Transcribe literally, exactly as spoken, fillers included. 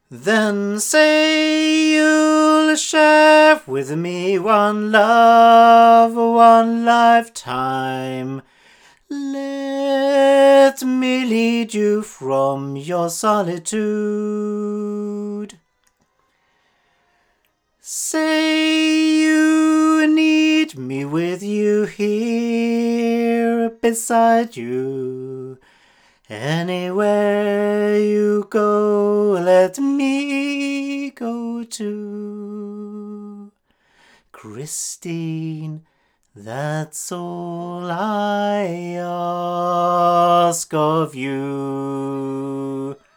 Then say you'll share with me one love, one lifetime. Let me lead you from your solitude. Say you need me with you here beside you. Anywhere you go, let me go too. Christine, that's all I ask of you.